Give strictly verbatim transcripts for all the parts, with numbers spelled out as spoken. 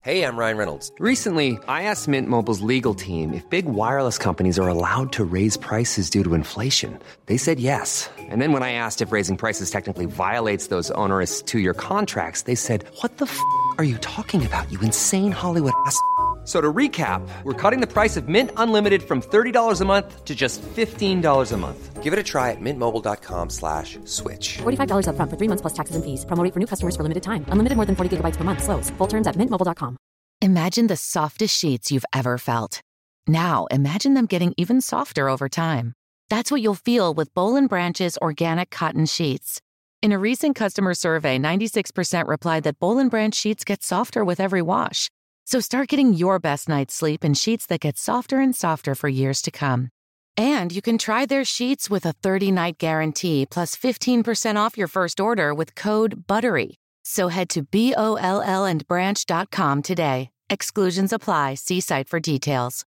Hey, I'm Ryan Reynolds. Recently, I asked Mint Mobile's legal team if big wireless companies are allowed to raise prices due to inflation. They said yes. And then when I asked if raising prices technically violates those onerous two-year contracts, they said, what the f*** are you talking about, you insane Hollywood ass f- So to recap, we're cutting the price of Mint Unlimited from thirty dollars a month to just fifteen dollars a month. Give it a try at mintmobile.com slash switch. forty-five dollars up front for three months plus taxes and fees. Promo rate for new customers for limited time. Unlimited more than forty gigabytes per month. Slows full terms at mint mobile dot com. Imagine the softest sheets you've ever felt. Now imagine them getting even softer over time. That's what you'll feel with Boll and Branch's organic cotton sheets. In a recent customer survey, ninety-six percent replied that Boll and Branch sheets get softer with every wash. So start getting your best night's sleep in sheets that get softer and softer for years to come. And you can try their sheets with a thirty-night guarantee plus fifteen percent off your first order with code BUTTERY. So head to B O L L and branch dot com today. Exclusions apply. See site for details.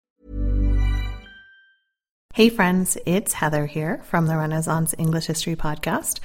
Hey friends, it's Heather here from the Renaissance English History Podcast.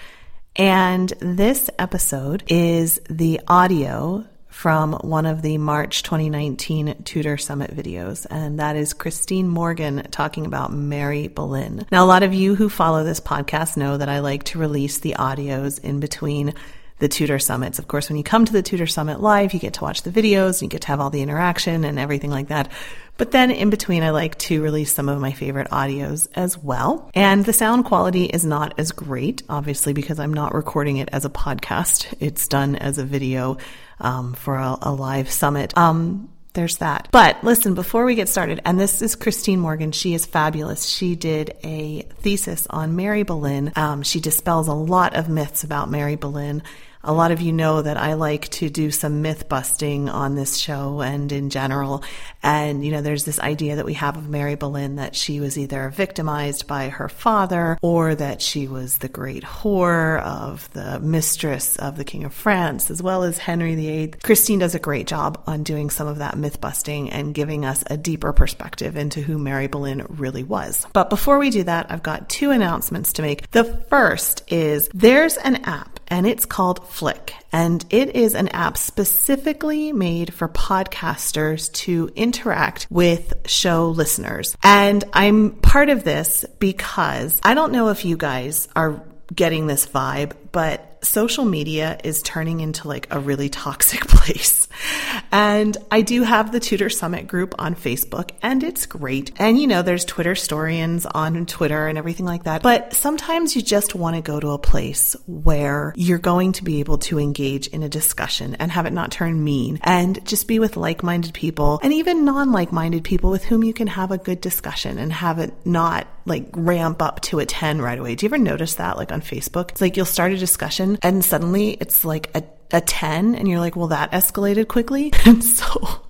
And this episode is the audio from one of the March twenty nineteen Tutor Summit videos, and that is Christine Morgan talking about Mary Boleyn. Now, a lot of you who follow this podcast know that I like to release the audios in between the Tutor Summits. Of course, when you come to the Tutor Summit live, you get to watch the videos, and you get to have all the interaction and everything like that. But then in between, I like to release some of my favorite audios as well. And the sound quality is not as great, obviously, because I'm not recording it as a podcast. It's done as a video um, for a, a live summit. Um, There's that. But listen, before we get started, and this is Christine Morgan. She is fabulous. She did a thesis on Mary Boleyn. Um, she dispels a lot of myths about Mary Boleyn. A lot of you know that I like to do some myth busting on this show and in general. And, you know, there's this idea that we have of Mary Boleyn that she was either victimized by her father or that she was the great whore of the mistress of the King of France, as well as Henry the Eighth. Christine does a great job on doing some of that myth busting and giving us a deeper perspective into who Mary Boleyn really was. But before we do that, I've got two announcements to make. The first is there's an app, and it's called Flick, and it is an app specifically made for podcasters to interact with show listeners. And I'm part of this because I don't know if you guys are getting this vibe, but social media is turning into like a really toxic place. And I do have the Tutor Summit group on Facebook, and it's great. And you know, there's Twitterstorians on Twitter and everything like that. But sometimes you just want to go to a place where you're going to be able to engage in a discussion and have it not turn mean, and just be with like-minded people and even non-like-minded people with whom you can have a good discussion and have it not like ramp up to a ten right away. Do you ever notice that, like on Facebook? It's like you'll start a discussion and suddenly it's like a, a ten and you're like, well, that escalated quickly. And so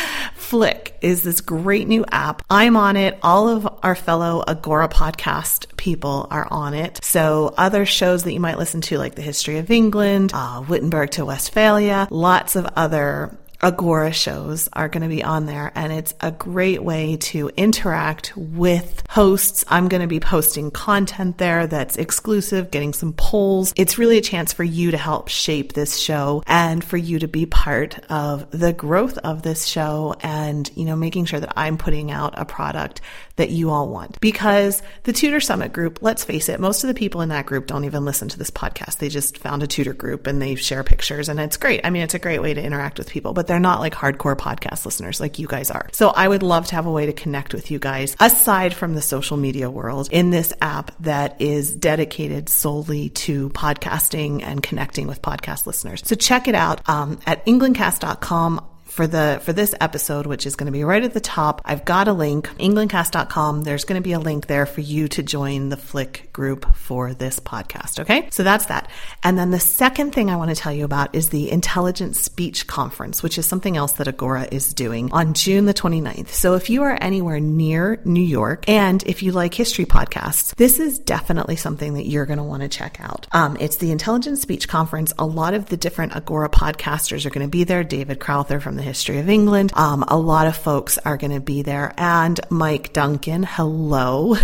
Flick is this great new app. I'm on it. All of our fellow Agora podcast people are on it. So other shows that you might listen to, like the History of England, uh, Wittenberg to Westphalia, lots of other Agora shows are going to be on there, and it's a great way to interact with hosts. I'm going to be posting content there that's exclusive, getting some polls. It's really a chance for you to help shape this show and for you to be part of the growth of this show and, you know, making sure that I'm putting out a product that you all want. Because the Tutor Summit group, let's face it, most of the people in that group don't even listen to this podcast. They just found a tutor group and they share pictures, and it's great. I mean, it's a great way to interact with people, but they're not like hardcore podcast listeners like you guys are. So I would love to have a way to connect with you guys aside from the social media world in this app that is dedicated solely to podcasting and connecting with podcast listeners. So check it out um, at england cast dot com. For the for this episode, which is going to be right at the top, I've got a link, england cast dot com. There's going to be a link there for you to join the Flick group for this podcast, okay? So that's that. And then the second thing I want to tell you about is the Intelligent Speech Conference, which is something else that Agora is doing on June the twenty-ninth. So if you are anywhere near New York, and if you like history podcasts, this is definitely something that you're going to want to check out. Um, it's the Intelligent Speech Conference. A lot of the different Agora podcasters are going to be there. David Crowther from the History of England. Um, a lot of folks are going to be there. And Mike Duncan, hello.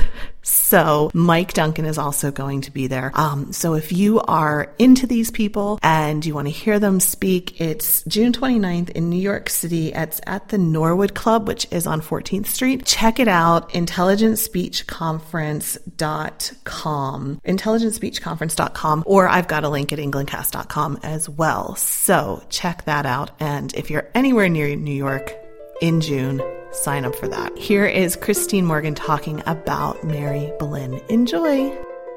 So Mike Duncan is also going to be there. Um, so if you are into these people and you want to hear them speak, it's June twenty-ninth in New York City. It's at the Norwood Club, which is on fourteenth Street. Check it out, intelligent speech conference dot com, intelligent speech conference dot com, or I've got a link at england cast dot com as well. So check that out. And if you're anywhere near New York in June, sign up for that. Here is Christine Morgan talking about Mary Boleyn. Enjoy.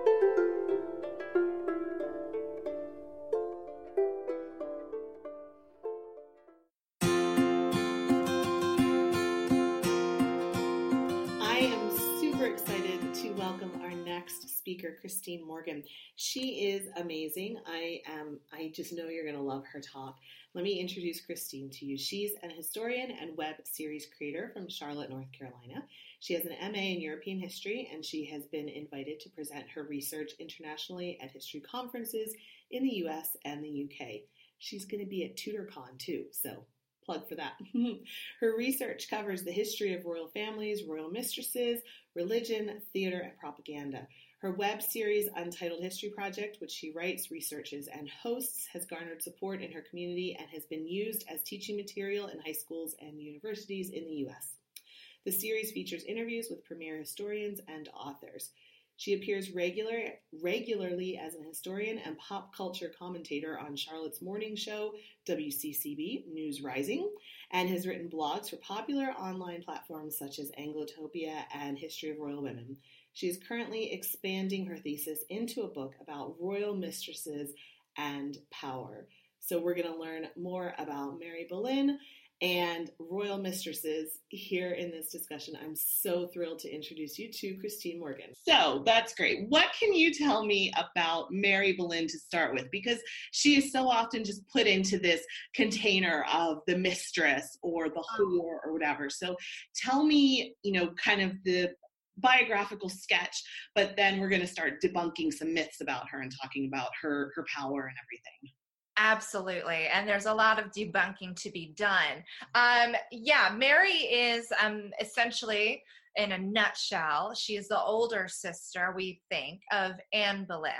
I am super excited to welcome our next speaker, Christine Morgan. She is amazing. I am. I just know you're going to love her talk. Let me introduce Christine to you. She's an historian and web series creator from Charlotte, North Carolina. She has an M A in European history, and she has been invited to present her research internationally at history conferences in the U S and the U K. She's going to be at TutorCon too, so plug for that. Her research covers the history of royal families, royal mistresses, religion, theater, and propaganda. Her web series, Untitled History Project, which she writes, researches, and hosts, has garnered support in her community and has been used as teaching material in high schools and universities in the U S. The series features interviews with premier historians and authors. She appears regular, regularly as an historian and pop culture commentator on Charlotte's morning show, W C C B News Rising, and has written blogs for popular online platforms such as Anglotopia and History of Royal Women. She is currently expanding her thesis into a book about royal mistresses and power. So we're going to learn more about Mary Boleyn and royal mistresses here in this discussion. I'm so thrilled to introduce you to Christine Morgan. So that's great. What can you tell me about Mary Boleyn to start with? Because she is so often just put into this container of the mistress or the whore or whatever. So tell me, you know, kind of the biographical sketch, but then we're going to start debunking some myths about her and talking about her, her power and everything. Absolutely. And there's a lot of debunking to be done. Um, yeah, Mary is um, essentially, in a nutshell, she is the older sister, we think, of Anne Boleyn.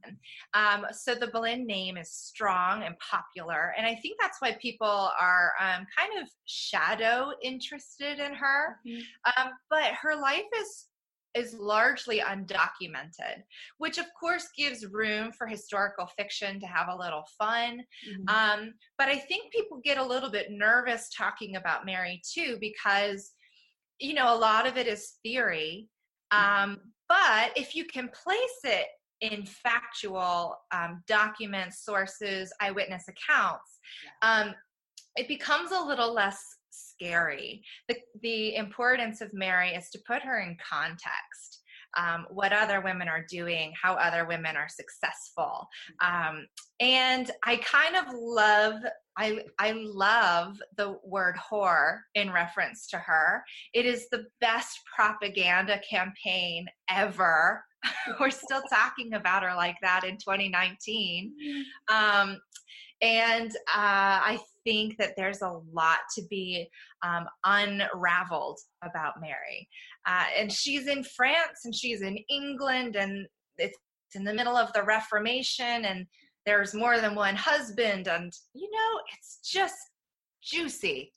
Um, so the Boleyn name is strong and popular. And I think that's why people are um, kind of shadow interested in her. Mm-hmm. Um, but her life is is largely undocumented, which of course gives room for historical fiction to have a little fun. Mm-hmm. Um, but I think people get a little bit nervous talking about Mary too, because, you know, a lot of it is theory. Um, but if you can place it in factual um, documents, sources, eyewitness accounts, um, it becomes a little less scary. The, the importance of Mary is to put her in context, um, what other women are doing, how other women are successful. Um, and I kind of love, I, I love the word whore in reference to her. It is the best propaganda campaign ever. We're still talking about her like that in twenty nineteen. Um, and uh, I think that there's a lot to be um, unraveled about Mary. Uh, and she's in France and she's in England, and it's in the middle of the Reformation, and there's more than one husband, and, you know, it's just juicy.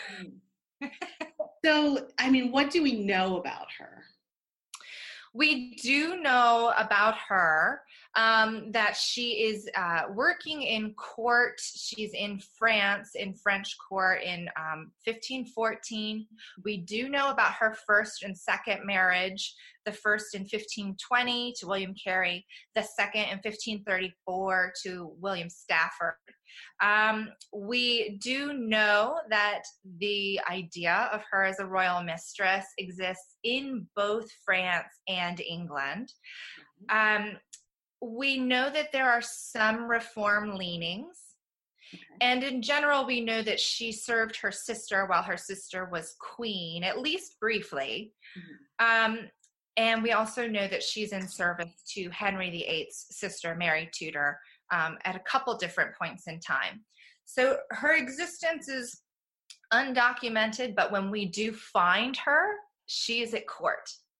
So, I mean, what do we know about her? We do know about her um, that she is uh, working in court. She's in France, in French court in um, fifteen fourteen. We do know about her first and second marriage, the first in fifteen twenty to William Carey, the second in fifteen thirty-four to William Stafford. Um, we do know that the idea of her as a royal mistress exists in both France and England. Um, we know that there are some reform leanings. Okay. And in general, we know that she served her sister while her sister was queen, at least briefly. Mm-hmm. Um, and we also know that she's in service to Henry the Eighth's sister, Mary Tudor, um, at a couple different points in time. So her existence is undocumented, but when we do find her, she is at court.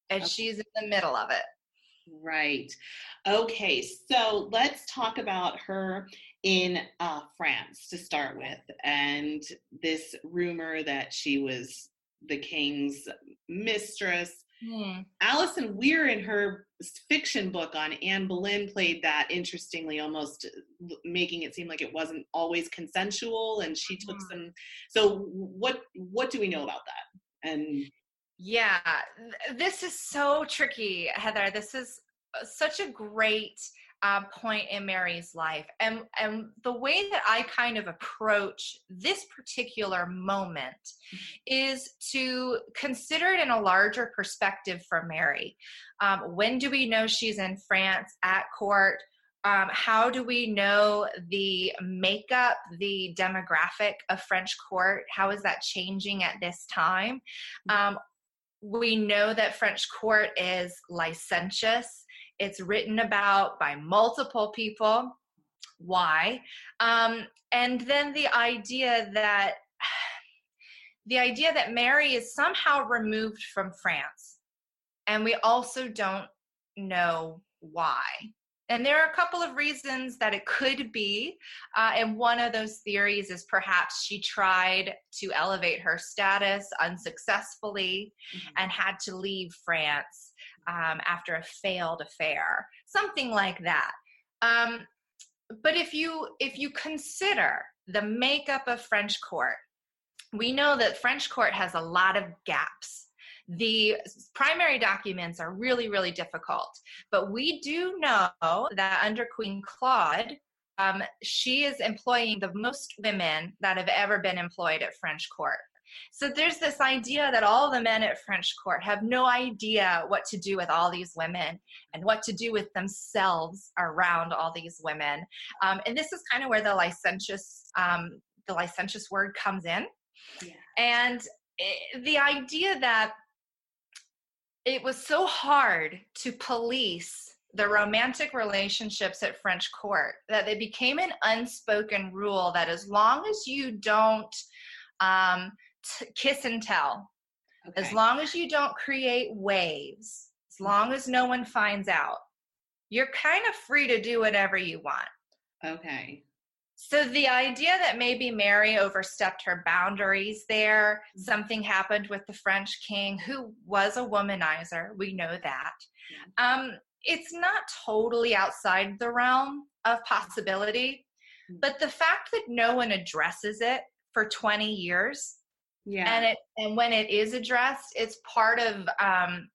and Okay. she's in the middle of it. Right. Okay. So let's talk about her in uh, France to start with, and this rumor that she was the king's mistress. Hmm. Alison Weir, in her fiction book on Anne Boleyn, played that interestingly, almost making it seem like it wasn't always consensual, and she took Mhm. some. So what what do we know about that? And Yeah, th- this is so tricky, Heather. This is such a great uh, point in Mary's life. And, and the way that I kind of approach this particular moment is to consider it in a larger perspective for Mary. Um, when do we know she's in France at court? Um, how do we know the makeup, the demographic of French court? How is that changing at this time? Um, we know that French court is licentious. It's written about by multiple people. Why? Um, and then the idea that the idea that Mary is somehow removed from France, and we also don't know why. And there are a couple of reasons that it could be. Uh, and one of those theories is perhaps she tried to elevate her status unsuccessfully mm-hmm. and had to leave France um, after a failed affair, something like that. Um, but if you if you consider the makeup of French court, we know that French court has a lot of gaps. The primary documents are really, really difficult, but we do know that under Queen Claude, um, she is employing the most women that have ever been employed at French court. So there's this idea that all the men at French court have no idea what to do with all these women and what to do with themselves around all these women. Um, and this is kind of where the licentious, um, the licentious word comes in. Yeah. And it, the idea that it was so hard to police the romantic relationships at French court that they became an unspoken rule that as long as you don't um, t- kiss and tell, okay. as long as you don't create waves, as long as no one finds out, you're kind of free to do whatever you want. Okay. So the idea that maybe Mary overstepped her boundaries there, mm-hmm. something happened with the French king, who was a womanizer, we know that. Mm-hmm. Um, it's not totally outside the realm of possibility, mm-hmm. but the fact that no one addresses it for twenty years, yeah, and it and when it is addressed, it's part of um,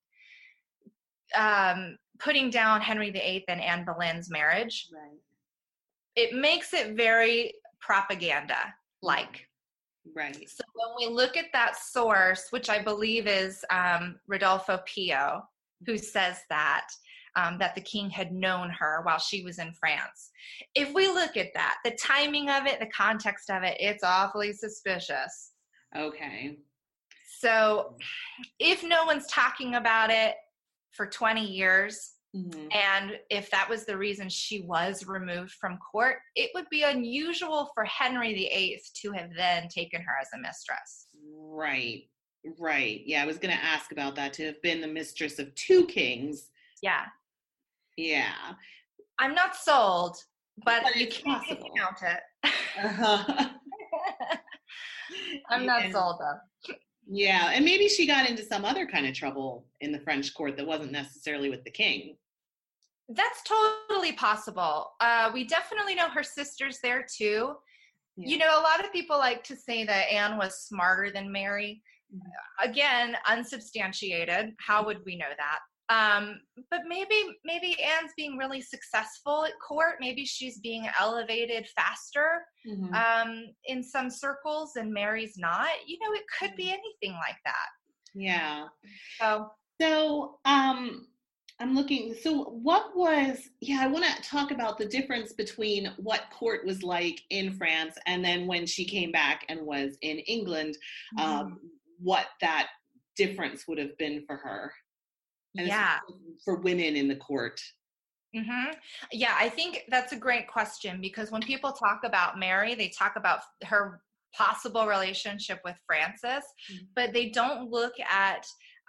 um, putting down Henry the Eighth and Anne Boleyn's marriage. Right. It makes it very propaganda-like. Right. So when we look at that source, which I believe is um, Rodolfo Pio, who says that, um, that the king had known her while she was in France. If we look at that, the timing of it, the context of it, it's awfully suspicious. Okay. So if no one's talking about it for twenty years, mm-hmm. and if that was the reason she was removed from court, it would be unusual for Henry the Eighth to have then taken her as a mistress. Right, right. Yeah, I was going to ask about that, to have been the mistress of two kings. Yeah. Yeah. I'm not sold, but, but you can't possible. count it. Uh-huh. I'm not and, sold, though. Yeah, and maybe she got into some other kind of trouble in the French court that wasn't necessarily with the king. That's totally possible. Uh, we definitely know her sister's there too. Yeah. You know, a lot of people like to say that Anne was smarter than Mary. Mm-hmm. Again, unsubstantiated. How would we know that? Um, but maybe, maybe Anne's being really successful at court. Maybe she's being elevated faster mm-hmm. um, in some circles, and Mary's not. You know, it could be anything like that. Yeah. So, so um, I'm looking. So, what was? Yeah, I want to talk about the difference between what court was like in France, and then when she came back and was in England, mm-hmm. um, what that difference would have been for her. And yeah, for women in the court. Mm-hmm. Yeah, I think that's a great question, because when people talk about Mary, they talk about her possible relationship with Francis, mm-hmm. but they don't look at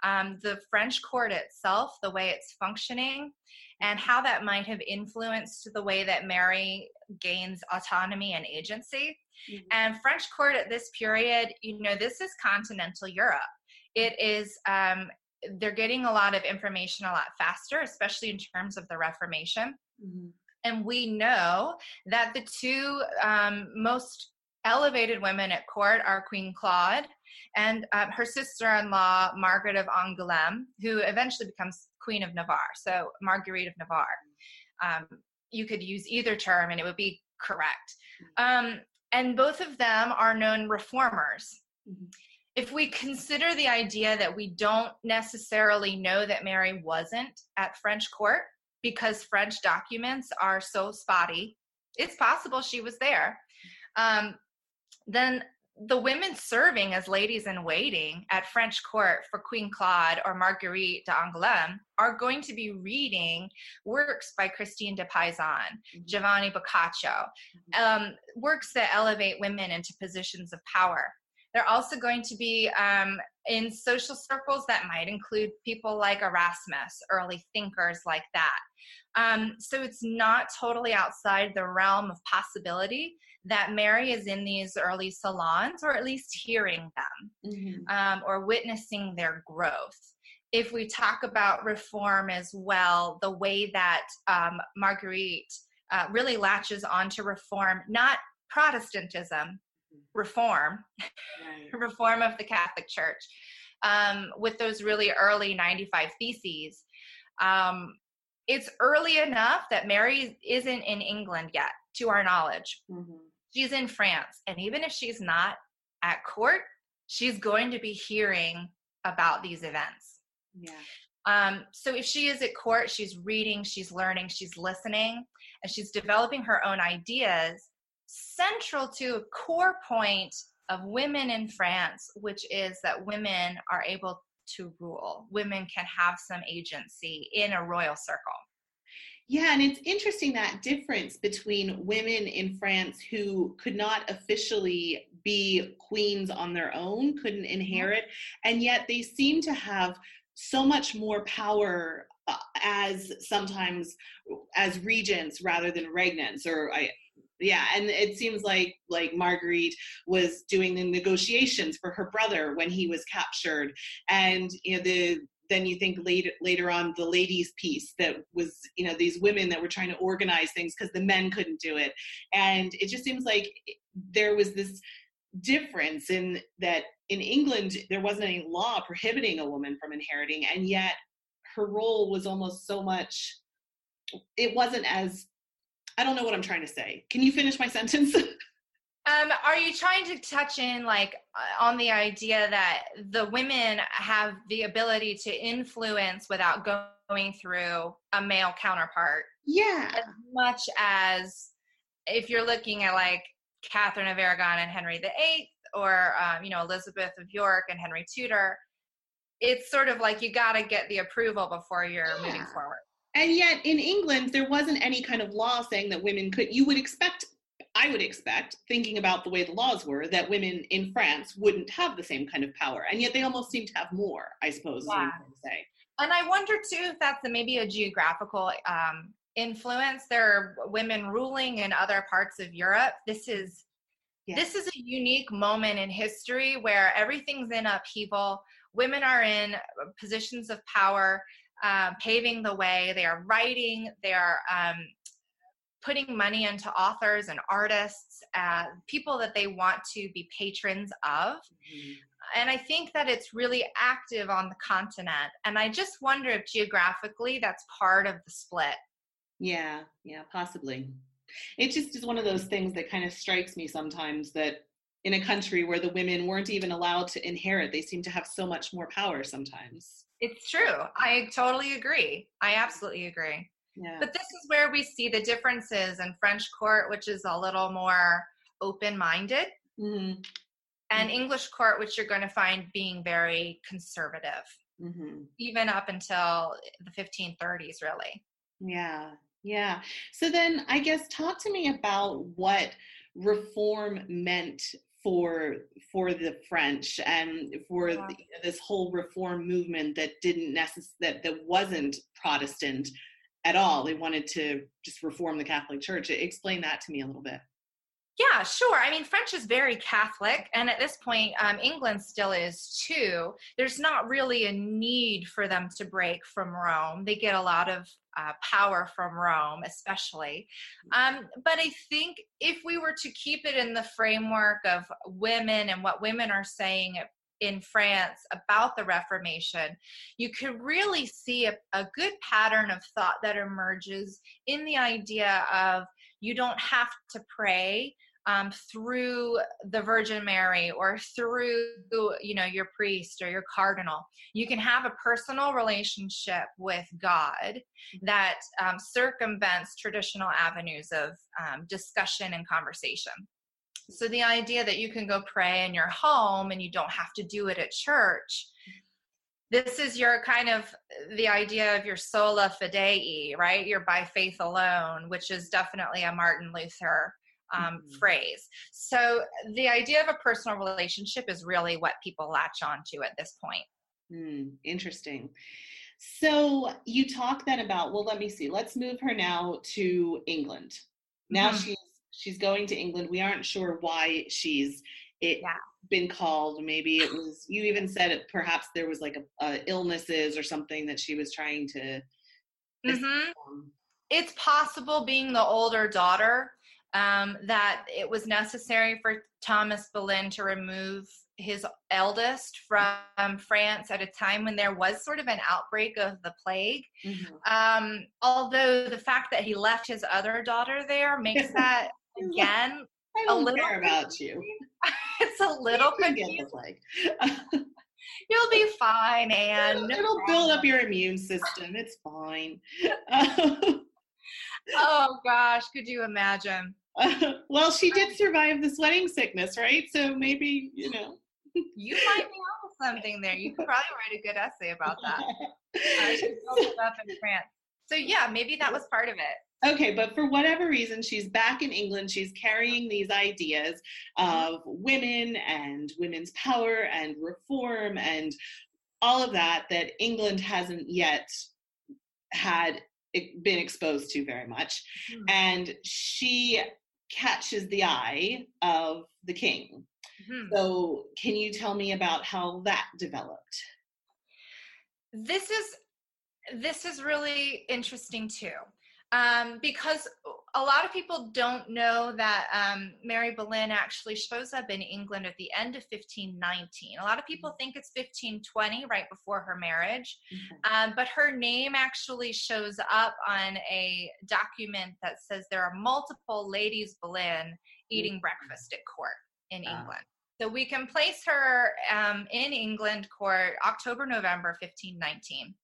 um, the French court itself, the way it's functioning, and how that might have influenced the way that Mary gains autonomy and agency. Mm-hmm. And French court at this period, you know, this is continental Europe. It is, um, they're getting a lot of information a lot faster, especially in terms of the Reformation. Mm-hmm. And we know that the two um, most elevated women at court are Queen Claude and um, her sister-in-law, Margaret of Angoulême, who eventually becomes Queen of Navarre. So Marguerite of Navarre. Um, you could use either term and it would be correct. Um, and both of them are known reformers. Mm-hmm. If we consider the idea that we don't necessarily know that Mary wasn't at French court because French documents are so spotty, it's possible she was there. Um, then the women serving as ladies in waiting at French court for Queen Claude or Marguerite d'Angoulême are going to be reading works by Christine de Pizan, mm-hmm. Giovanni Boccaccio, um, works that elevate women into positions of power. They're also going to be um, in social circles that might include people like Erasmus, early thinkers like that. Um, so it's not totally outside the realm of possibility that Mary is in these early salons, or at least hearing them, mm-hmm. um, or witnessing their growth. If we talk about reform as well, the way that um, Marguerite uh, really latches onto reform, not Protestantism, reform, right. reform of the Catholic Church, um, with those really early ninety-five Theses. Um, it's early enough that Mary isn't in England yet, to our knowledge. Mm-hmm. She's in France. And even if she's not at court, she's going to be hearing about these events. Yeah. Um, so if she is at court, she's reading, she's learning, she's listening, and she's developing her own ideas, central to a core point of women in France, which is that women are able to rule. Women can have some agency in a royal circle. Yeah, and it's interesting, that difference between women in France who could not officially be queens on their own, couldn't inherit, and yet they seem to have so much more power uh, as sometimes as regents rather than regnants, or I Yeah, and it seems like like Marguerite was doing the negotiations for her brother when he was captured, and you know the then you think later later on the ladies' piece that was you know these women that were trying to organize things because the men couldn't do it, and it just seems like there was this difference in that in England there wasn't any law prohibiting a woman from inheriting, and yet her role was almost so much. It wasn't as I don't know what I'm trying to say. Can you finish my sentence? um, are you trying to touch in like uh, on the idea that the women have the ability to influence without going through a male counterpart? Yeah. As much as if you're looking at like Catherine of Aragon and Henry the Eighth, or um, you know Elizabeth of York and Henry Tudor, it's sort of like you got to get the approval before you're yeah. moving forward. And yet in England, there wasn't any kind of law saying that women could, you would expect, I would expect, thinking about the way the laws were, that women in France wouldn't have the same kind of power. And yet they almost seem to have more, I suppose, yeah. is what I'm trying to say. And I wonder too, if that's a, maybe a geographical um, influence. There are women ruling in other parts of Europe. This is, yeah. this is a unique moment in history where everything's in upheaval. Women are in positions of power. Um, paving the way. They are writing, they are um, putting money into authors and artists, uh, people that they want to be patrons of. Mm-hmm. And I think that it's really active on the continent. And I just wonder if geographically that's part of the split. Yeah, yeah, possibly. It just is one of those things that kind of strikes me sometimes, that in a country where the women weren't even allowed to inherit, they seem to have so much more power sometimes. It's true. I totally agree. I absolutely agree. Yeah. But this is where we see the differences in French court, which is a little more open-minded, mm-hmm. and mm-hmm. English court, which you're going to find being very conservative, mm-hmm. even up until the fifteen thirties, really. Yeah, yeah. So then I guess talk to me about what reform meant for for the French and for Yeah. the, this whole reform movement that didn't necess- that that wasn't Protestant at all. They wanted to just reform the Catholic Church. Explain that to me a little bit. Yeah, sure. I mean, French is very Catholic, and at this point, um, England still is too. There's not really a need for them to break from Rome. They get a lot of uh, power from Rome, especially. Um, but I think if we were to keep it in the framework of women and what women are saying in France about the Reformation, you could really see a, a good pattern of thought that emerges in the idea of you don't have to pray um, through the Virgin Mary or through, you know, your priest or your cardinal. You can have a personal relationship with God that um, circumvents traditional avenues of um, discussion and conversation. So the idea that you can go pray in your home and you don't have to do it at church, this is your kind of the idea of your sola fidei, right? You're by faith alone, which is definitely a Martin Luther um, mm-hmm. phrase. So the idea of a personal relationship is really what people latch onto at this point. Mm, interesting. So you talk then about, well, let me see, let's move her now to England. Now mm-hmm. she's she's going to England. We aren't sure why she's it. Yeah. been called. Maybe it was, you even said it, perhaps there was like a, a illnesses or something that she was trying to mm-hmm. um, it's possible, being the older daughter, um, that it was necessary for Thomas Boleyn to remove his eldest from France at a time when there was sort of an outbreak of the plague. Mm-hmm. Um, although the fact that he left his other daughter there makes that again I don't a little care about you. It's a little confusing. You'll be fine, Anne. It'll, it'll build up your immune system. It's fine. Oh gosh, could you imagine? Uh, well, she did survive the sweating sickness, right? So maybe, you know. You might be onto something there. You could probably write a good essay about that. Uh, she built it up in France. So yeah, maybe that was part of it. Okay, but for whatever reason, she's back in England. She's carrying these ideas of women and women's power and reform and all of that that England hasn't yet had been exposed to very much. Mm-hmm. And she catches the eye of the king. Mm-hmm. So can you tell me about how that developed? This is this is really interesting too. Um, because a lot of people don't know that um, Mary Boleyn actually shows up in England at the end of fifteen nineteen. A lot of people think it's fifteen twenty, right before her marriage. Mm-hmm. Um, but her name actually shows up on a document that says there are multiple ladies Boleyn eating mm-hmm. breakfast at court in uh. England. So we can place her um, in England court October, November fifteen nineteen.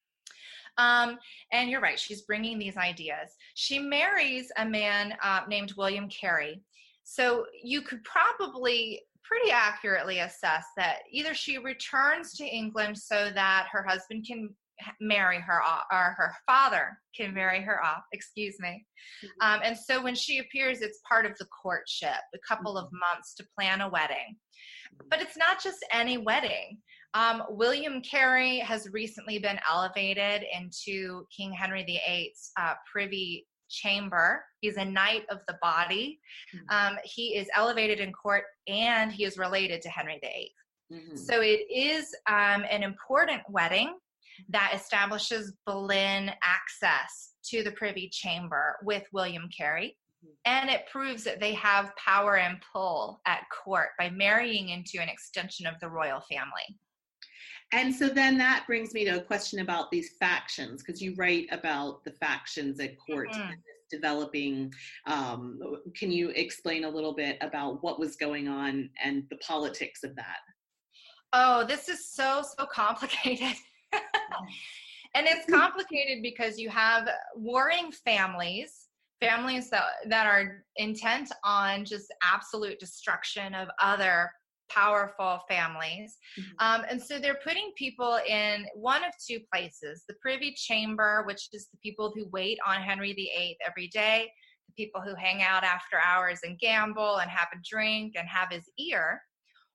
Um, and you're right, she's bringing these ideas. She marries a man uh, named William Carey. So you could probably pretty accurately assess that either she returns to England so that her husband can marry her off, or her father can marry her off, excuse me. Mm-hmm. Um, and so when she appears, it's part of the courtship, a couple mm-hmm. of months to plan a wedding. But it's not just any wedding. Um, William Carey has recently been elevated into King Henry the Eighth's uh, privy chamber. He's a knight of the body. Mm-hmm. Um, he is elevated in court, and he is related to Henry the Eighth. Mm-hmm. So it is um, an important wedding that establishes Boleyn access to the privy chamber with William Carey. And it proves that they have power and pull at court by marrying into an extension of the royal family. And so then that brings me to a question about these factions, because you write about the factions at court mm-hmm. and developing. Um, can you explain a little bit about what was going on and the politics of that? Oh, this is so, so complicated. And it's complicated because you have warring families, families that, that are intent on just absolute destruction of other powerful families. Mm-hmm. Um, and so they're putting people in one of two places: the privy chamber, which is the people who wait on Henry the Eighth every day, the people who hang out after hours and gamble and have a drink and have his ear,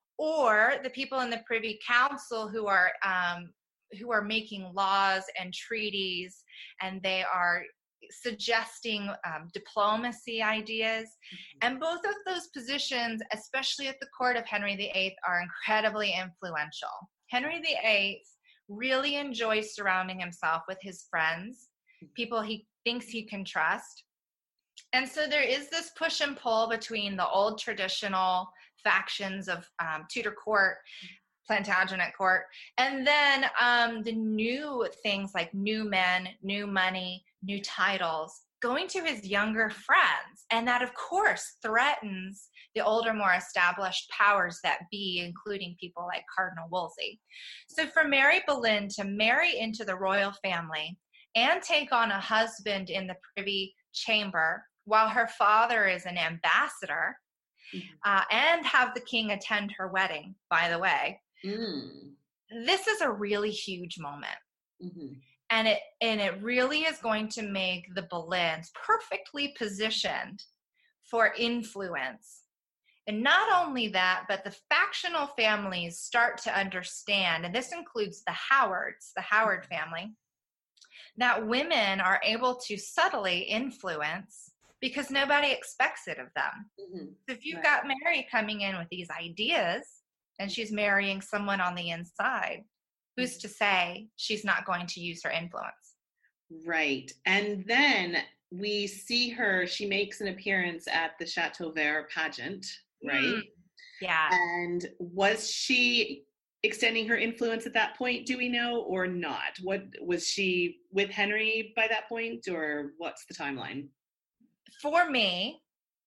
or the people in the Privy Council who are um, who are making laws and treaties, and they are suggesting um, diplomacy ideas. Mm-hmm. And both of those positions, especially at the court of Henry the Eighth, are incredibly influential. Henry the Eighth really enjoys surrounding himself with his friends, people he thinks he can trust. And so there is this push and pull between the old traditional factions of um, Tudor court, Plantagenet court, and then um, the new things like new men, new money, new titles, going to his younger friends. And that, of course, threatens the older, more established powers that be, including people like Cardinal Wolsey. So for Mary Boleyn to marry into the royal family and take on a husband in the Privy Chamber while her father is an ambassador, mm-hmm. uh, and have the king attend her wedding, by the way, mm. this is a really huge moment. Mm-hmm. And it and it really is going to make the Boleyns perfectly positioned for influence. And not only that, but the factional families start to understand, and this includes the Howards, the Howard family, that women are able to subtly influence because nobody expects it of them. Mm-hmm. So if you've right. got Mary coming in with these ideas and she's marrying someone on the inside, who's to say she's not going to use her influence? Right. And then we see her, she makes an appearance at the Chateau Vert pageant, right? Mm, yeah. And was she extending her influence at that point, do we know, or not? What was she with Henry by that point, or what's the timeline? For me,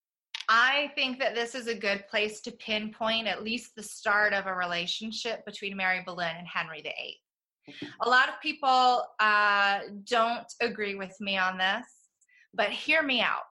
I think that this is a good place to pinpoint at least the start of a relationship between Mary Boleyn and Henry the Eighth. A lot of people uh, don't agree with me on this, but hear me out.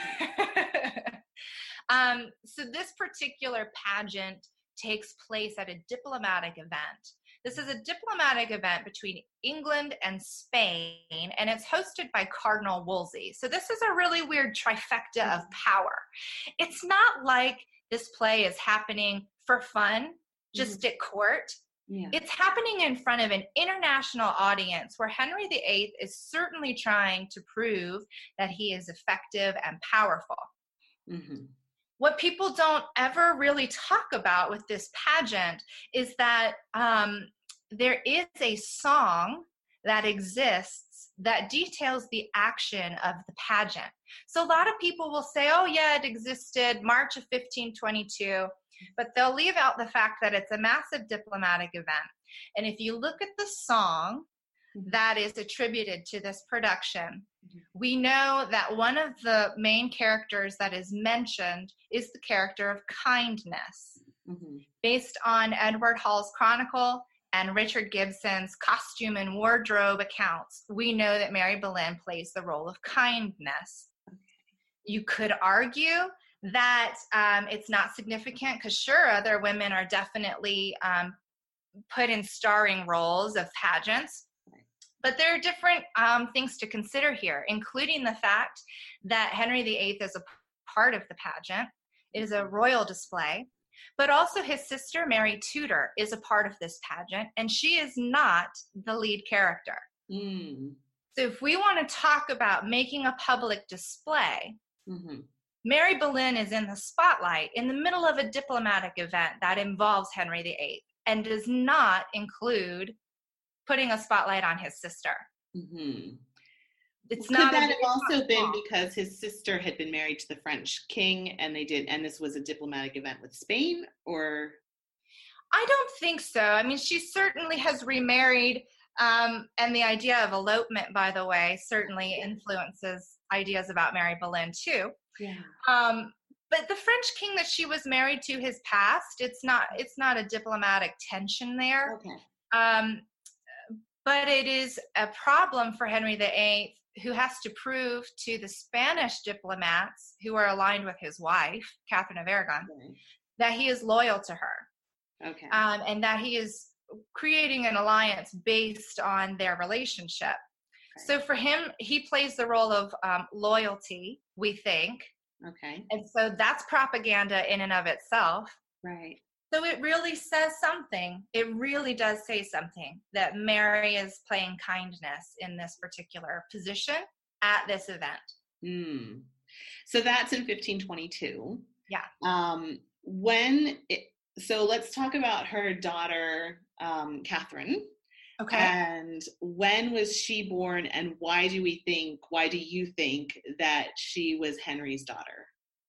um, so this particular pageant takes place at a diplomatic event. This is a diplomatic event between England and Spain, and it's hosted by Cardinal Wolsey. So this is a really weird trifecta of power. It's not like this play is happening for fun, just mm-hmm. at court. Yeah. It's happening in front of an international audience where Henry the Eighth is certainly trying to prove that he is effective and powerful. Mm-hmm. What people don't ever really talk about with this pageant is that um, there is a song that exists that details the action of the pageant. So a lot of people will say, oh yeah, it existed March of fifteen twenty-two, but they'll leave out the fact that it's a massive diplomatic event. And if you look at the song that is attributed to this production, we know that one of the main characters that is mentioned is the character of kindness. Mm-hmm. Based on Edward Hall's Chronicle and Richard Gibson's costume and wardrobe accounts, we know that Mary Boleyn plays the role of kindness. Okay. You could argue that um, it's not significant because sure, other women are definitely um, put in starring roles of pageants. But there are different um, things to consider here, including the fact that Henry the Eighth is a part of the pageant. It is a royal display. But also his sister, Mary Tudor, is a part of this pageant, and she is not the lead character. Mm. So if we want to talk about making a public display, mm-hmm. Mary Boleyn is in the spotlight in the middle of a diplomatic event that involves Henry the Eighth and does not include putting a spotlight on his sister. Mm-hmm. It's Could not that have also been because his sister had been married to the French king and they did, and this was a diplomatic event with Spain, or? I don't think so. I mean, she certainly has remarried, um, and the idea of elopement, by the way, certainly influences ideas about Mary Boleyn too. Yeah. Um, but the French king that she was married to has passed. It's not, it's not a diplomatic tension there. Okay. Um, But it is a problem for Henry the Eighth, who has to prove to the Spanish diplomats who are aligned with his wife, Catherine of Aragon, okay. that he is loyal to her. Okay. Um, and that he is creating an alliance based on their relationship. So for him, he plays the role of um, loyalty, we think. Okay. And so that's propaganda in and of itself. Right. So it really says something. It really does say something that Mary is playing kindness in this particular position at this event. Mm. So that's in fifteen twenty-two. Yeah. Um, when, it, so let's talk about her daughter, um, Catherine. Okay. And when was she born, and why do we think, why do you think that she was Henry's daughter?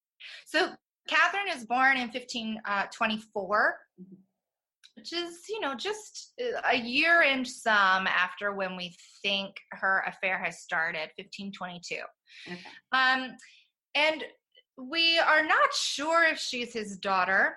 So Catherine is born in fifteen twenty-four, mm-hmm. which is, you know, just a year and some after when we think her affair has started, fifteen twenty-two. Okay. Um, and we are not sure if she's his daughter.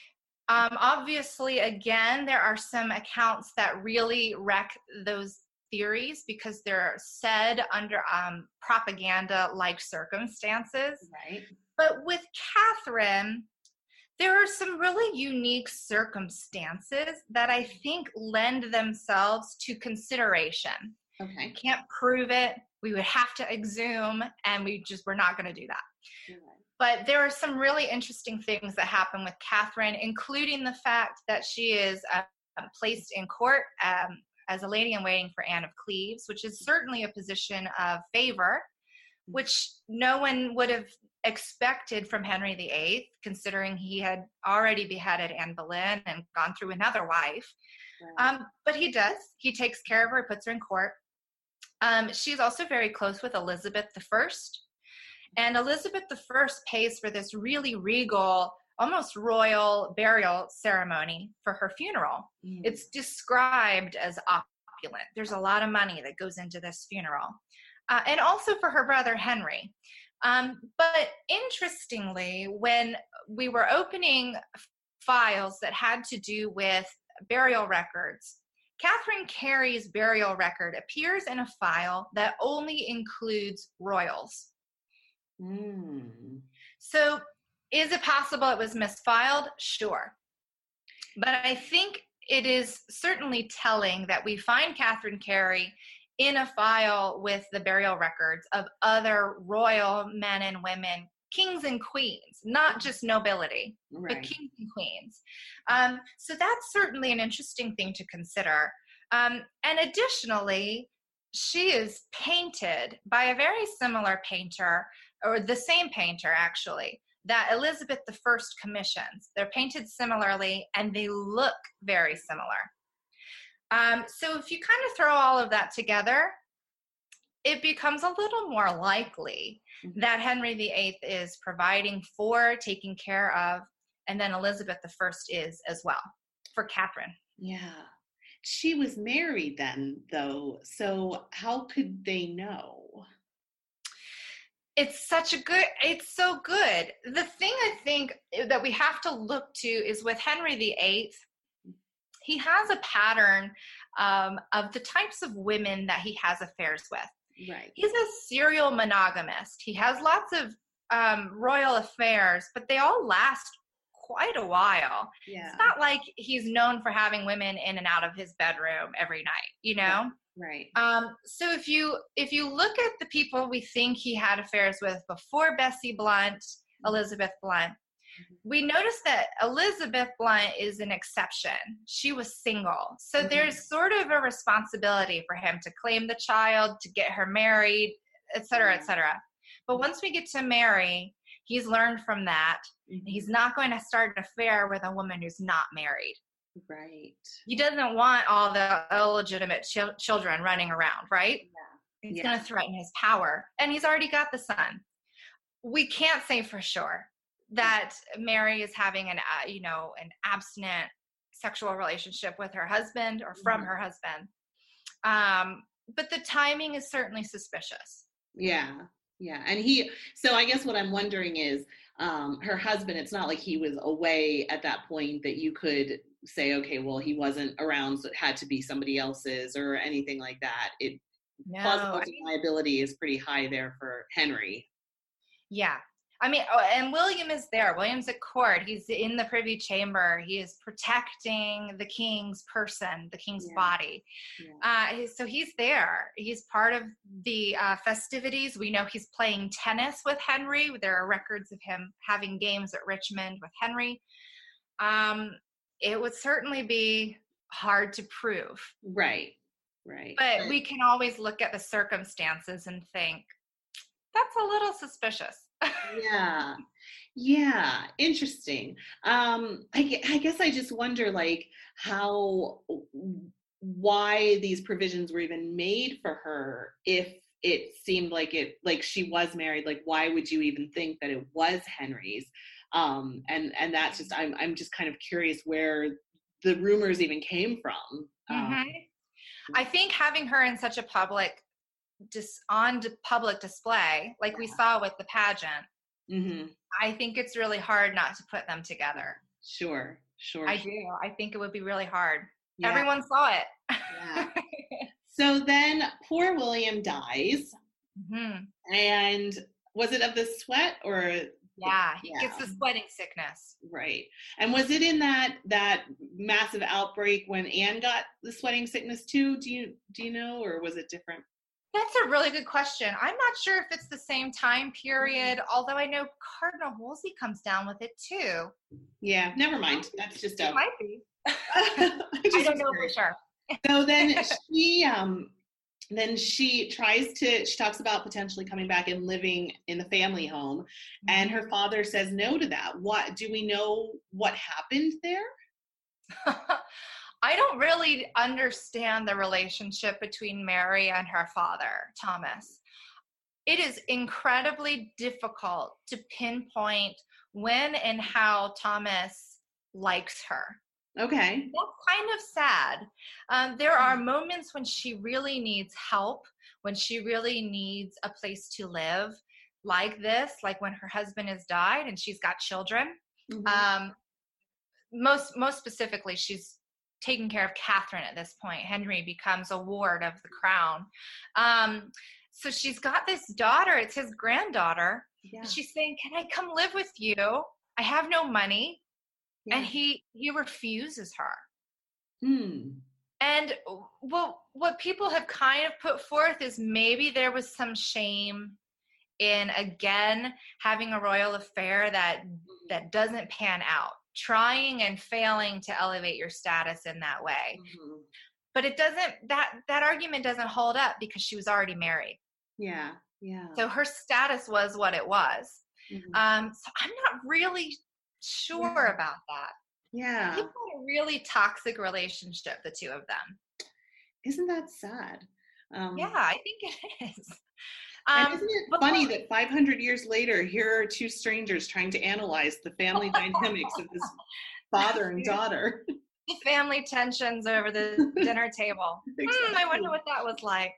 Um, obviously, again, there are some accounts that really wreck those theories because they're said under um, propaganda-like circumstances. Right. But with Catherine, there are some really unique circumstances that I think lend themselves to consideration. Okay. Can't prove it. We would have to exhume, and we just, we're not going to do that. Right. But there are some really interesting things that happen with Catherine, including the fact that she is uh, placed in court um, as a lady-in-waiting for Anne of Cleves, which is certainly a position of favor, which no one would have expected from Henry the Eighth, considering he had already beheaded Anne Boleyn and gone through another wife. Right. Um, but he does. He takes care of her, puts her in court. Um, she's also very close with Elizabeth the First. And Elizabeth the First pays for this really regal, almost royal burial ceremony for her funeral. Mm. It's described as opulent. There's a lot of money that goes into this funeral. Uh, and also for her brother Henry. Um, but interestingly, when we were opening files that had to do with burial records, Catherine Carey's burial record appears in a file that only includes royals. Mm. So is it possible it was misfiled? Sure. But I think it is certainly telling that we find Catherine Carey in a file with the burial records of other royal men and women, kings and queens, not just nobility, right. but kings and queens. Um, so that's certainly an interesting thing to consider. Um, and additionally, she is painted by a very similar painter, or the same painter actually, that Elizabeth the First commissions. They're painted similarly and they look very similar. Um, so if you kind of throw all of that together, it becomes a little more likely mm-hmm. that Henry the Eighth is providing for, taking care of, and then Elizabeth the First is as well for Catherine. Yeah. She was married then, though, so how could they know? It's such a good, it's so good. The thing I think that we have to look to is with Henry the Eighth, he has a pattern um, of the types of women that he has affairs with. Right. He's a serial monogamist. He has lots of um, royal affairs, but they all last quite a while. Yeah. It's not like he's known for having women in and out of his bedroom every night, you know? Right. Um, so if you if you look at the people we think he had affairs with before Bessie Blunt, Elizabeth Blunt, we notice that Elizabeth Blunt is an exception. She was single. So mm-hmm. there's sort of a responsibility for him to claim the child, to get her married, et cetera, et cetera. But once we get to Mary, he's learned from that. Mm-hmm. He's not going to start an affair with a woman who's not married. Right. He doesn't want all the illegitimate ch- children running around, right? Yeah. He's yeah. going to threaten his power. And he's already got the son. We can't say for sure that Mary is having an, uh, you know, an abstinent sexual relationship with her husband or from mm-hmm. her husband. Um, but the timing is certainly suspicious. Yeah. Yeah. And he, so I guess what I'm wondering is, um, her husband, it's not like he was away at that point that you could say, okay, well, he wasn't around, so it had to be somebody else's or anything like that. It no, plausible I mean, liability is pretty high there for Henry. Yeah. I mean, oh, and William is there. William's at court. He's in the privy chamber. He is protecting the king's person, the king's yeah. body. Yeah. Uh, so he's there. He's part of the uh, festivities. We know he's playing tennis with Henry. There are records of him having games at Richmond with Henry. Um, it would certainly be hard to prove. Right, right. But right. we can always look at the circumstances and think, that's a little suspicious. yeah. Yeah. Interesting. Um, I, I guess I just wonder like how, why these provisions were even made for her if it seemed like it, like she was married, like why would you even think that it was Henry's? Um, and, and that's just, I'm, I'm just kind of curious where the rumors even came from. Mm-hmm. Um, I think having her in such a public just on public display, like we saw with the pageant, mm-hmm. I think it's really hard not to put them together. Sure, sure. I do. I think it would be really hard. Yeah. Everyone saw it. Yeah. So then poor William dies. Mm-hmm. And was it of the sweat or? Yeah, he yeah. gets the sweating sickness. Right. And was it in that that massive outbreak when Anne got the sweating sickness too? Do you do you know, or was it different? That's a really good question. I'm not sure if it's the same time period, although I know Cardinal Wolsey comes down with it too. Yeah, never mind. That's just a... It might be. I, I don't know for sure. So then she, um, then she tries to, she talks about potentially coming back and living in the family home, mm-hmm. and her father says no to that. What, do we know what happened there? I don't really understand the relationship between Mary and her father, Thomas. It is incredibly difficult to pinpoint when and how Thomas likes her. Okay. That's kind of sad. Um, there are moments when she really needs help, when she really needs a place to live, like this, like when her husband has died and she's got children. Mm-hmm. Um, most, most specifically, she's taking care of Catherine at this point. Henry becomes a ward of the crown. Um, so she's got this daughter. It's his granddaughter. Yeah. She's saying, can I come live with you? I have no money. Yeah. And he, he refuses her. Hmm. And what, what people have kind of put forth is maybe there was some shame in, again, having a royal affair that, that doesn't pan out. Trying and failing to elevate your status in that way. Mm-hmm. But it doesn't, that, that argument doesn't hold up because she was already married. Yeah. Yeah. So her status was what it was. Mm-hmm. Um, so I'm not really sure yeah. about that. Yeah. They've got a really toxic relationship, the two of them. Isn't that sad? Um, yeah, I think it is. And Um, isn't it funny that five hundred years later, here are two strangers trying to analyze the family dynamics of this father and daughter? The family tensions over the dinner table. Exactly. Mm, I wonder what that was like.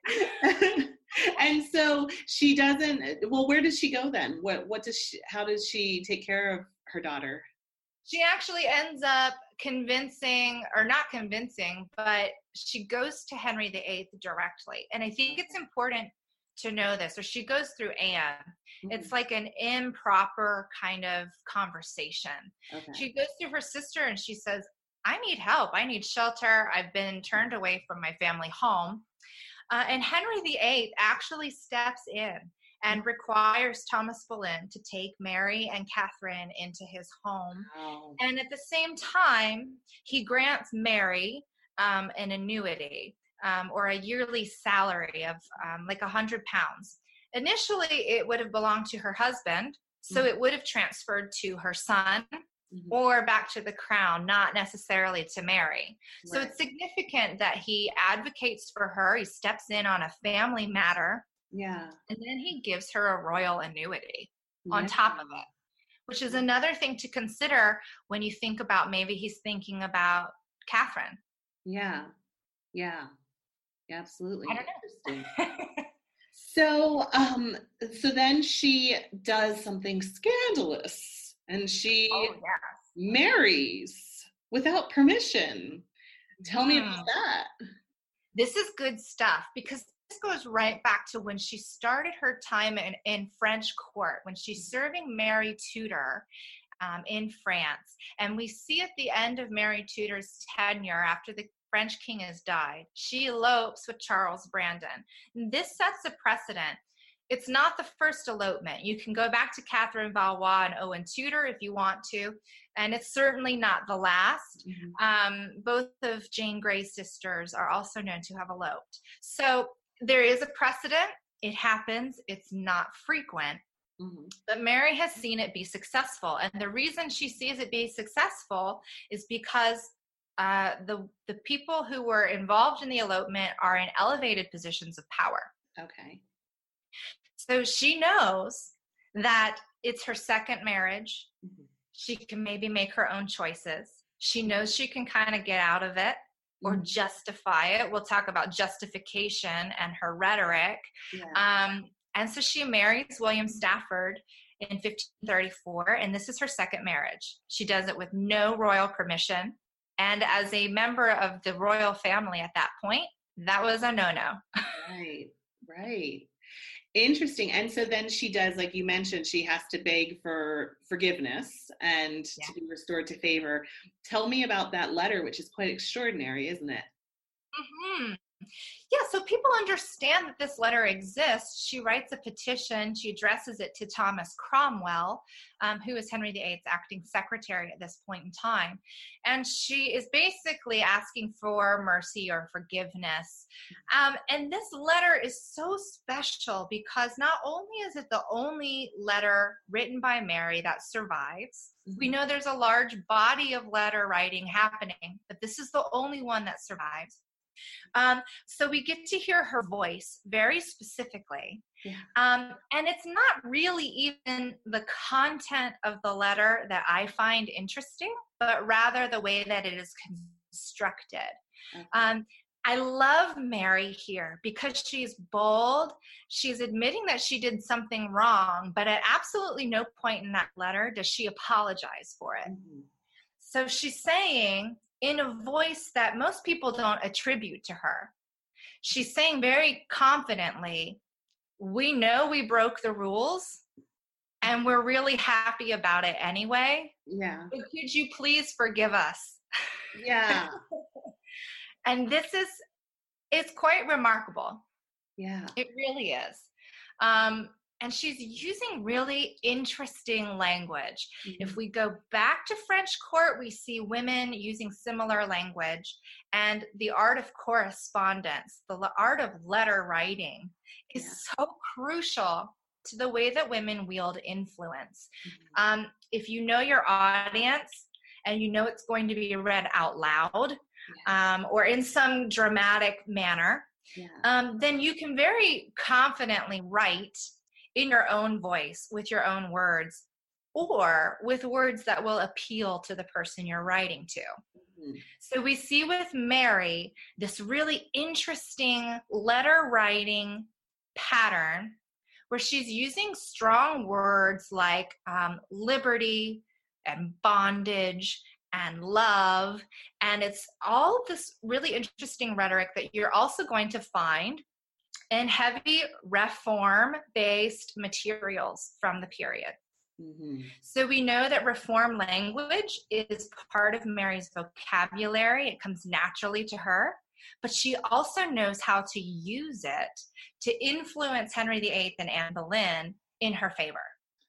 And so she doesn't, well, where does she go then? What, what does she, how does she take care of her daughter? She actually ends up convincing, or not convincing, but she goes to Henry the Eighth directly. And I think it's important to know this, or she goes through Anne. Mm-hmm. It's like an improper kind of conversation. Okay. She goes through her sister and she says, I need help. I need shelter. I've been turned away from my family home. Uh, and Henry the Eighth actually steps in and requires Thomas Boleyn to take Mary and Catherine into his home. Wow. And at the same time, he grants Mary um, an annuity. Um, or a yearly salary of um, like a hundred pounds. Initially, it would have belonged to her husband, so mm-hmm. it would have transferred to her son mm-hmm. or back to the crown, not necessarily to Mary. Right. So it's significant that he advocates for her. He steps in on a family matter. Yeah. And then he gives her a royal annuity yeah. on top of it, which is another thing to consider when you think about maybe he's thinking about Catherine. Yeah. Yeah. Absolutely. I don't know. so, um, so then she does something scandalous, and she oh, yes. marries without permission. Tell mm. me about that. This is good stuff because goes right back to when she started her time in, in French court, when she's serving Mary Tudor um, in France. And we see at the end of Mary Tudor's tenure, after the French king has died, she elopes with Charles Brandon. And this sets a precedent. It's not the first elopement. You can go back to Catherine Valois and Owen Tudor if you want to, and it's certainly not the last. Mm-hmm. Um, both of Jane Grey's sisters are also known to have eloped. So there is a precedent. It happens. It's not frequent. Mm-hmm. But Mary has seen it be successful. And the reason she sees it be successful is because uh, the, the people who were involved in the elopement are in elevated positions of power. Okay. So she knows that it's her second marriage. Mm-hmm. She can maybe make her own choices. She knows she can kind of get out of it or mm-hmm. justify it. We'll talk about justification and her rhetoric. Yeah. Um, and so she marries William Stafford in fifteen thirty-four, and this is her second marriage. She does it with no royal permission. And as a member of the royal family at that point, that was a no-no. Right, right. Interesting. And so then she does, like you mentioned, she has to beg for forgiveness and yeah. to be restored to favor. Tell me about that letter, which is quite extraordinary, isn't it? Mm-hmm. Yeah, so people understand that this letter exists. She writes a petition. She addresses it to Thomas Cromwell, um, who is Henry the eighth's acting secretary at this point in time. And she is basically asking for mercy or forgiveness. Um, and this letter is so special because not only is it the only letter written by Mary that survives, mm-hmm. we know there's a large body of letter writing happening, but this is the only one that survives. Um, so we get to hear her voice very specifically. Yeah. Um, and it's not really even the content of the letter that I find interesting, but rather the way that it is constructed. Okay. Um, I love Mary here because she's bold. She's admitting that she did something wrong, but at absolutely no point in that letter does she apologize for it. Mm-hmm. So she's saying, in a voice that most people don't attribute to her, she's saying very confidently, we know we broke the rules and we're really happy about it anyway. Yeah. But could you please forgive us? Yeah. And this is, it's quite remarkable. Yeah. It really is. Um, And she's using really interesting language. Mm-hmm. If we go back to French court, we see women using similar language. And the art of correspondence, the art of letter writing, is yeah. so crucial to the way that women wield influence. Mm-hmm. Um, if you know your audience and you know it's going to be read out loud yeah. um, or in some dramatic manner, yeah. um, then you can very confidently write in your own voice, with your own words, or with words that will appeal to the person you're writing to. Mm-hmm. So we see with Mary this really interesting letter writing pattern where she's using strong words like um, liberty and bondage and love. And it's all this really interesting rhetoric that you're also going to find and heavy reform-based materials from the period. Mm-hmm. So we know that reform language is part of Mary's vocabulary. It comes naturally to her, but she also knows how to use it to influence Henry the eighth and Anne Boleyn in her favor.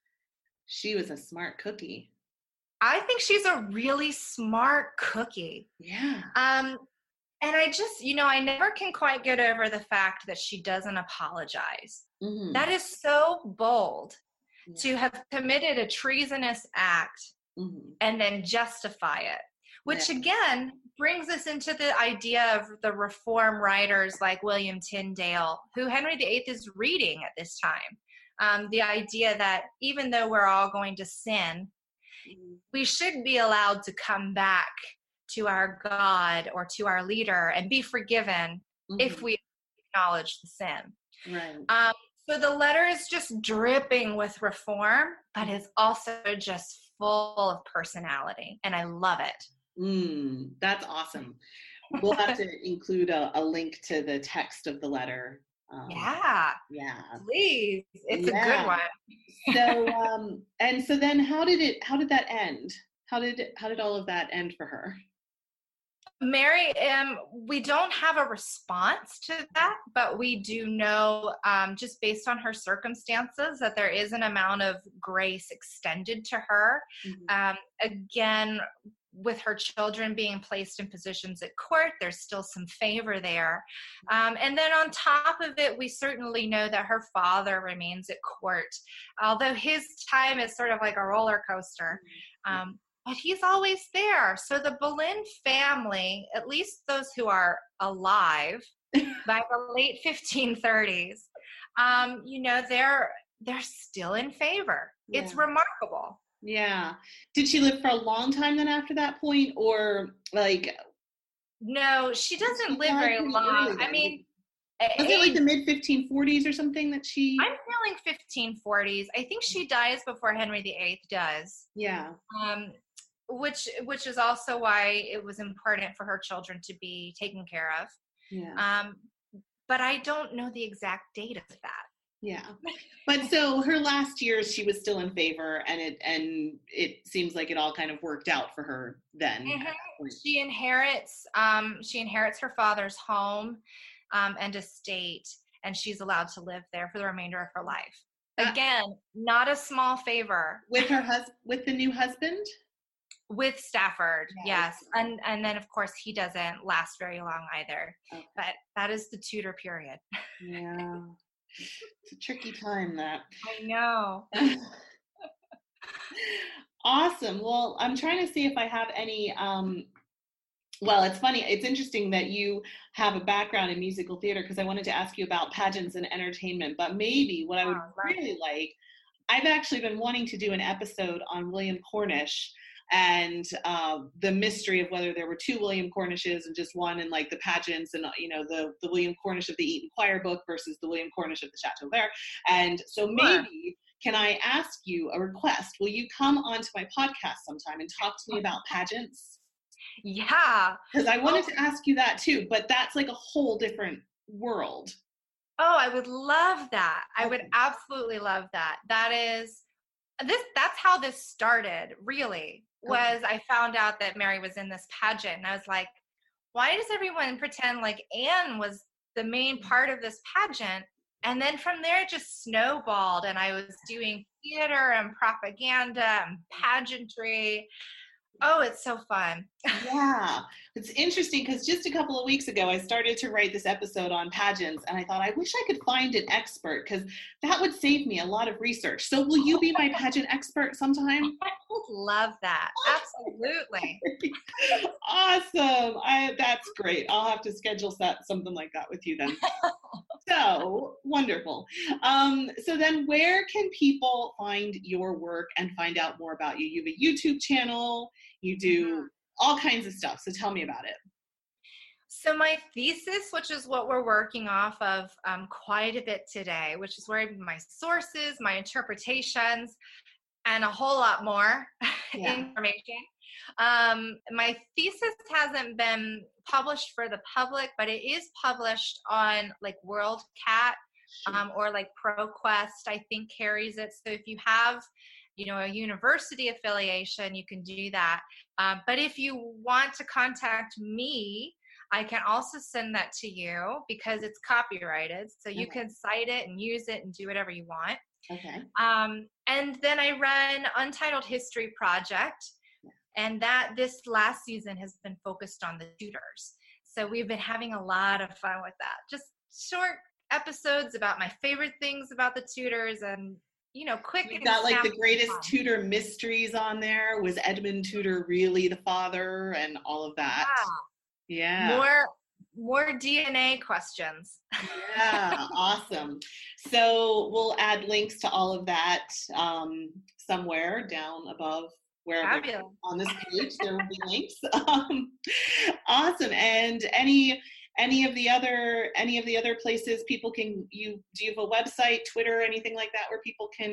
She was a smart cookie. I think she's a really smart cookie. Yeah. Um, And I just, you know, I never can quite get over the fact that she doesn't apologize. Mm-hmm. That is so bold yeah. to have committed a treasonous act mm-hmm. and then justify it, which yeah. again brings us into the idea of the reform writers like William Tyndale, who Henry the eighth is reading at this time. Um, the idea that even though we're all going to sin, mm-hmm. we should be allowed to come back to our God or to our leader and be forgiven mm-hmm. if we acknowledge the sin. Right. Um, so the letter is just dripping with reform, but it's also just full of personality, and I love it. Mm, that's awesome. We'll have to include a, a link to the text of the letter Um, Yeah. Yeah. Please. It's Yeah. a good one. So, um, and so then how did it, how did that end? How did, how did all of that end for her? Mary, um, we don't have a response to that, but we do know, um, just based on her circumstances, that there is an amount of grace extended to her. Mm-hmm. Um, again, with her children being placed in positions at court, there's still some favor there. Um, and then on top of it, we certainly know that her father remains at court, although his time is sort of like a roller coaster. Um, But he's always there. So the Boleyn family, at least those who are alive by the late fifteen thirties, um, you know, they're they're still in favor. Yeah. It's remarkable. Yeah. Did she live for a long time then after that point, or like? No, she doesn't She live died very pretty long. early I then. mean, Was it like the mid fifteen forties or something that she? I'm feeling fifteen forties. I think she dies before Henry the Eighth does. Yeah. Um, which which is also why it was important for her children to be taken care of. Yeah. Um, but I don't know the exact date of that. Yeah. But so her last years, she was still in favor, and it and it seems like it all kind of worked out for her then. Mm-hmm. She inherits um, she inherits her father's home um, and estate, and she's allowed to live there for the remainder of her life. Again, not a small favor. With her husband, with the new husband? With Stafford, yes. yes. And and then, of course, he doesn't last very long either. Okay. But that is the Tudor period. Yeah. It's a tricky time, that. I know. Awesome. Well, I'm trying to see if I have any, um, well, it's funny. It's interesting that you have a background in musical theater, because I wanted to ask you about pageants and entertainment, but maybe what I would Oh, right. really like, I've actually been wanting to do an episode on William Cornish and uh, the mystery of whether there were two William Cornishes and just one in like the pageants, and you know the the William Cornish of the Eton Choir book versus the William Cornish of the Chateau Vert. And so maybe can I ask you a request? Will you come onto my podcast sometime and talk to me about pageants? Yeah. Because I wanted to ask you that too, but that's like a whole different world. Oh, I would love that. I would Okay. absolutely love that. That is this that's how this started, really. Was I found out that Mary was in this pageant, and I was like, why does everyone pretend like Anne was the main part of this pageant? And then from there it just snowballed, and I was doing theater and propaganda and pageantry. Oh, it's so fun. Yeah, it's interesting because just a couple of weeks ago, I started to write this episode on pageants, and I thought, I wish I could find an expert, because that would save me a lot of research. So will you be my pageant expert sometime? I would love that. Absolutely. Awesome. I, that's great. I'll have to schedule that, something like that with you then. So wonderful. Um, so then where can people find your work and find out more about you? You have a YouTube channel, you do all kinds of stuff. So tell me about it. So my thesis, which is what we're working off of um, quite a bit today, which is where I have my sources, my interpretations, and a whole lot more Yeah. information. Um, my thesis hasn't been published for the public, but it is published on like WorldCat um, or like ProQuest, I think carries it. So if you have, you know, a university affiliation, you can do that. Um, but if you want to contact me, I can also send that to you because it's copyrighted. So you Okay. can cite it and use it and do whatever you want. Okay. Um, and then I run Untitled History Project. And that this last season has been focused on the Tudors. So we've been having a lot of fun with that. Just short episodes about my favorite things about the Tudors, and, you know, quick. We've and got like the snappy greatest fun. Tudor mysteries on there. Was Edmund Tudor really the father, and all of that? Yeah. Yeah. More, more D N A questions. Yeah, awesome. So we'll add links to all of that um, somewhere down above wherever Fabulous. on this page. There will be links. Um, awesome. And any any of the other any of the other places people can you do you have a website, Twitter, anything like that where people can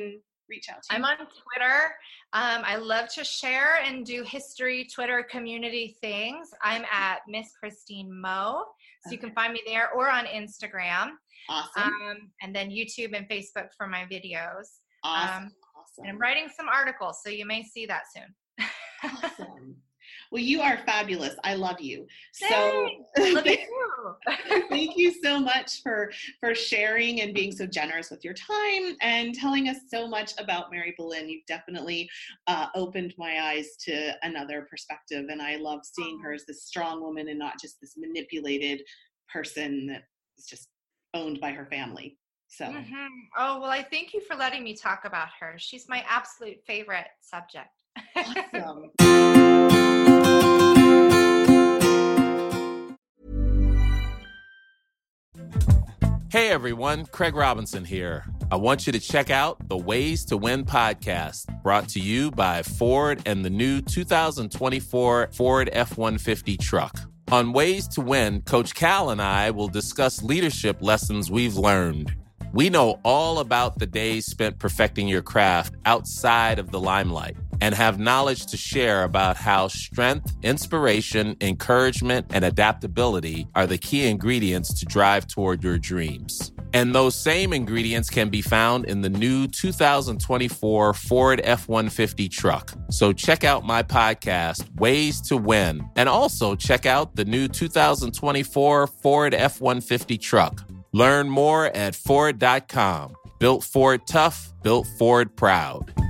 reach out to you? I'm on Twitter. Um, I love to share and do history Twitter community things. I'm at Miss Christine Mo. So okay. You can find me there or on Instagram. Awesome. Um, and then YouTube and Facebook for my videos. Awesome. Um, awesome. And I'm writing some articles, so you may see that soon. Awesome. Well, you are fabulous. I love you. Thanks. So love you too. Thank you so much for, for sharing and being so generous with your time and telling us so much about Mary Boleyn. You've definitely uh, opened my eyes to another perspective. And I love seeing her as this strong woman and not just this manipulated person that is just owned by her family. So. Mm-hmm. Oh, well, I thank you for letting me talk about her. She's my absolute favorite subject. Awesome. Hey everyone, Craig Robinson here. I want you to check out the Ways to Win podcast, brought to you by Ford and the new two thousand twenty-four Ford F one fifty truck. On Ways to Win, Coach Cal and I will discuss leadership lessons we've learned. We know all about the days spent perfecting your craft outside of the limelight and have knowledge to share about how strength, inspiration, encouragement, and adaptability are the key ingredients to drive toward your dreams. And those same ingredients can be found in the new two thousand twenty-four Ford F one fifty truck. So check out my podcast, Ways to Win, and also check out the new two thousand twenty-four Ford F one fifty truck. Learn more at Ford dot com. Built Ford tough, built Ford proud.